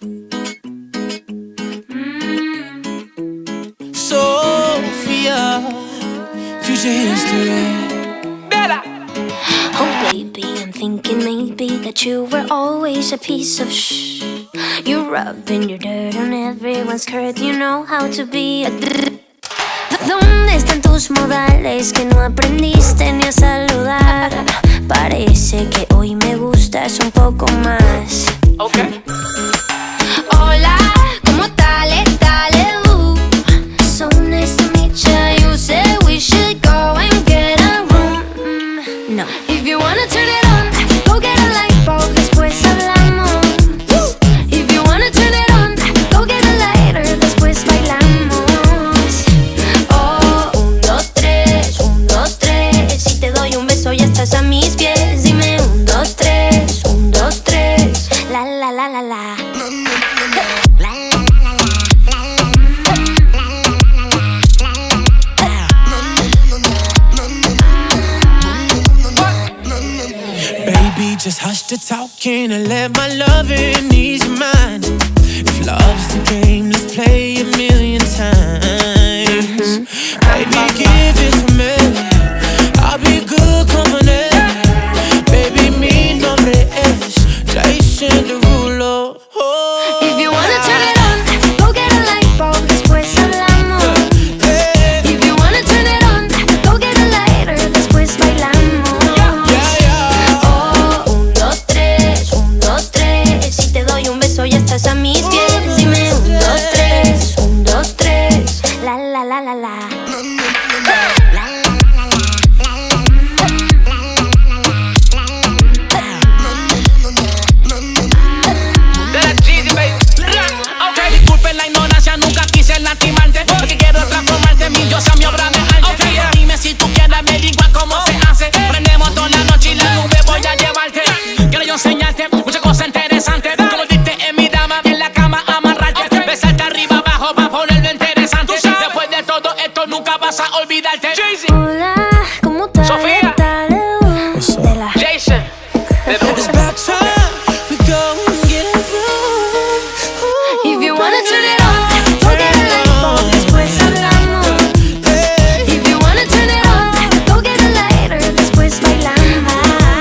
Sophia, future history. Oh baby, I'm thinking maybe that you were always a piece of shh. You're rubbing your dirt on everyone's skirt. You know how to be a ¿Dónde están tus modales que no aprendiste ni a saludar? Parece que hoy me gustas un poco más. Okay. Hola, ¿cómo tal? So nice to meet you. You said we should go and get a room. No. If you wanna turn it on, go get a light bulb, después hablamos. If you wanna turn it on, go get a lighter, después bailamos. Oh, 1, 2, 3, 1, 2, 3. Si te doy un beso ya estás a mis pies. Dime 1, 2, 3, 1, 2, 3. La la la la la. Baby, just hush the talking and let my loving ease your mind. If love's the game, let's play a million times. Baby, give it to me. I'll be good company. Baby, mi nombre es Jason Derulo. Oh, If you wanna turn it on, go get a light bulb, después hablamos. If you wanna turn it on, go get a lighter, después bailamos. Oh, 1, 2, 3, 1, 2, 3. Si te doy un beso ya estás a mis pies. Dime 1, 2, 3, 1, 2, 3. La la la la la. Disculpen la ignorancia, nunca quise lastimarte. Lo que quiero es transformarte en mi diosa, mi obra de arte. Dime si tú quieres averiguar cómo se hace. Prendemos toda la noche y la nube voy a llevarte. Quiero yo enseñarte muchas cosas interesantes. Convertirte en mi dama y en la cama amarrarte. Besarte arriba abajo para ponerlo interesante. Después de todo esto nunca vas a olvidarte. Hola, ¿cómo tal? Sofía. De la Jason. it's about time we go and get a room. If you wanna turn it on, go get a light bulb, después hablamos. If you wanna turn it on, go get a lighter, después bailamos.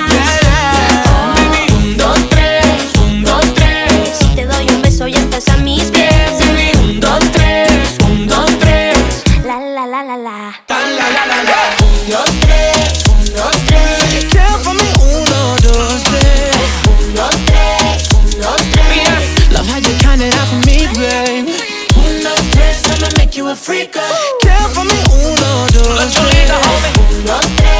Oh, 1, 2, 3, 1, 2, 3. Si te doy un beso ya estás a mis pies. Dime 1, 2, 3, 1, 2, 3. La la la la la. 1, 2, 3, 1, 2, 3. Count for me, 1, 2, 3. 1, 2, 3, 1, 2, 3. Love how you count it out for me, babe. 1, 2, 3, I'ma make you a freak. Count for me, 1, 2, 3. 1, 2, 3.